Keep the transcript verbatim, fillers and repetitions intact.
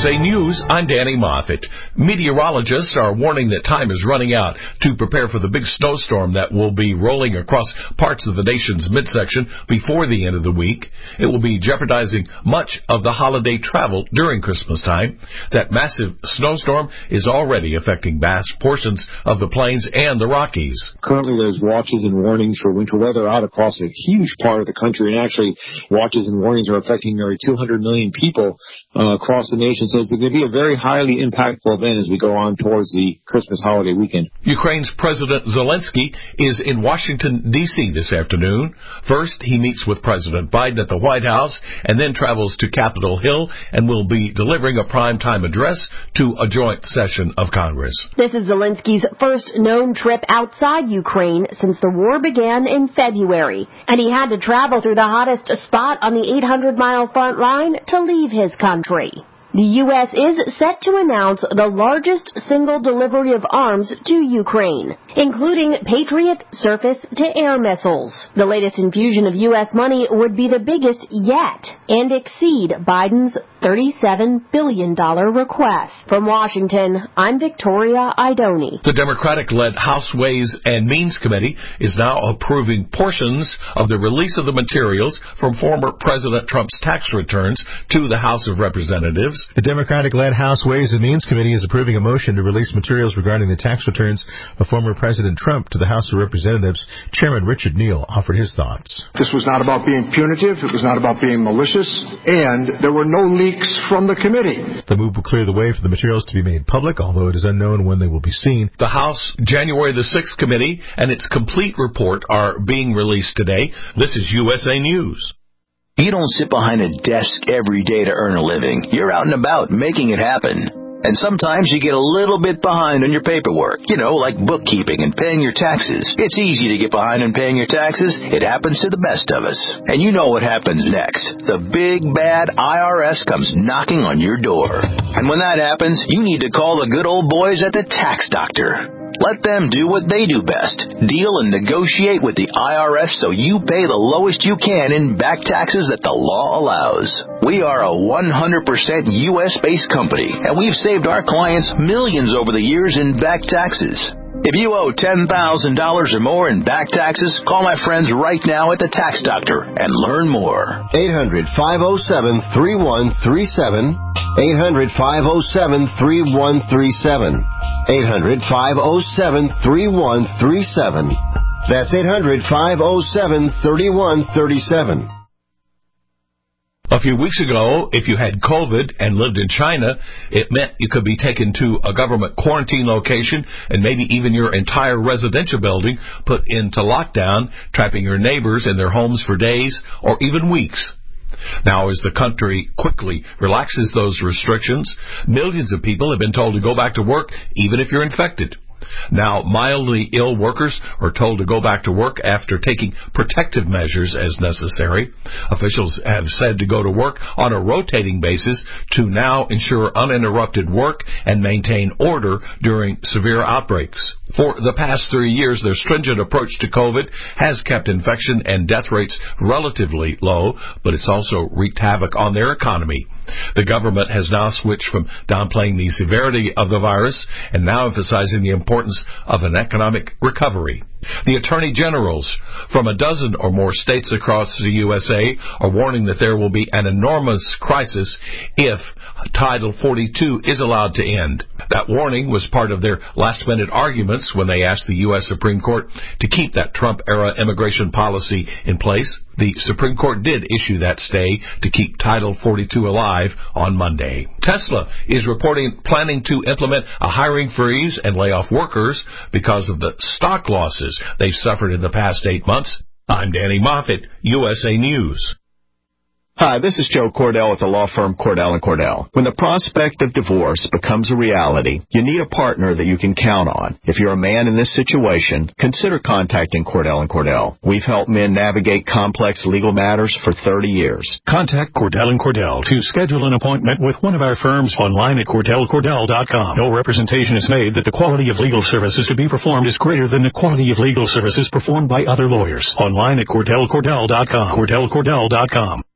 A News, I'm Danny Moffett. Meteorologists are warning that time is running out to prepare for the big snowstorm that will be rolling across parts of the nation's midsection before the end of the week. It will be jeopardizing much of the holiday travel during Christmas time. That massive snowstorm is already affecting vast portions of the plains and the Rockies. Currently, there's watches and warnings for winter weather out across a huge part of the country, and actually, watches and warnings are affecting nearly two hundred million people uh, across the nation. So it's going to be a very highly impactful event as we go on towards the Christmas holiday weekend. Ukraine's President Zelensky is in Washington, D C this afternoon. First, he meets with President Biden at the White House and then travels to Capitol Hill and will be delivering a primetime address to a joint session of Congress. This is Zelensky's first known trip outside Ukraine since the war began in February, and he had to travel through the hottest spot on the eight hundred mile front line to leave his country. The U S is set to announce the largest single delivery of arms to Ukraine, including Patriot surface-to-air missiles. The latest infusion of U S money would be the biggest yet and exceed Biden's thirty-seven billion dollars request. From Washington, I'm Victoria Idoni. The Democratic-led House Ways and Means Committee is now approving portions of the release of the materials from former President Trump's tax returns to the House of Representatives. The Democratic-led House Ways and Means Committee is approving a motion to release materials regarding the tax returns of former President Trump to the House of Representatives. Chairman Richard Neal offered his thoughts. This was not about being punitive. It was not about being malicious. And there were no leaks from the committee. The move will clear the way for the materials to be made public, although it is unknown when they will be seen. The House January the sixth Committee and its complete report are being released today. This is U S A News. You don't sit behind a desk every day to earn a living. You're out and about making it happen. And sometimes you get a little bit behind on your paperwork, you know, like bookkeeping and paying your taxes. It's easy to get behind on paying your taxes. It happens to the best of us. And you know what happens next. The big, bad I R S comes knocking on your door. And when that happens, you need to call the good old boys at the Tax Doctor. Let them do what they do best. Deal and negotiate with the I R S so you pay the lowest you can in back taxes that the law allows. We are a one hundred percent U S-based company, and we've saved our clients millions over the years in back taxes. If you owe ten thousand dollars or more in back taxes, call my friends right now at the Tax Doctor and learn more. eight hundred, five oh seven, three one three seven. eight hundred, five oh seven, three one three seven. eight hundred, five oh seven, three one three seven. That's eight hundred, five oh seven, three one three seven. A few weeks ago, if you had COVID and lived in China, it meant you could be taken to a government quarantine location and maybe even your entire residential building put into lockdown, trapping your neighbors in their homes for days or even weeks. Now, as the country quickly relaxes those restrictions, millions of people have been told to go back to work even if you're infected. Now, mildly ill workers are told to go back to work after taking protective measures as necessary. Officials have said to go to work on a rotating basis to now ensure uninterrupted work and maintain order during severe outbreaks. For the past three years, their stringent approach to COVID has kept infection and death rates relatively low, but it's also wreaked havoc on their economy. The government has now switched from downplaying the severity of the virus and now emphasizing the importance of an economic recovery. The attorney generals from a dozen or more states across the U S A are warning that there will be an enormous crisis if Title forty-two is allowed to end. That warning was part of their last-minute arguments when they asked the U S Supreme Court to keep that Trump-era immigration policy in place. The Supreme Court did issue that stay to keep Title forty-two alive on Monday. Tesla is reporting planning to implement a hiring freeze and lay off workers because of the stock losses they've suffered in the past eight months. I'm Danny Moffett, U S A News. Hi, this is Joe Cordell at the law firm Cordell and Cordell. When the prospect of divorce becomes a reality, you need a partner that you can count on. If you're a man in this situation, consider contacting Cordell and Cordell. We've helped men navigate complex legal matters for thirty years. Contact Cordell and Cordell to schedule an appointment with one of our firms online at cordell cordell dot com. No representation is made that the quality of legal services to be performed is greater than the quality of legal services performed by other lawyers. Online at cordell cordell dot com. cordell cordell dot com.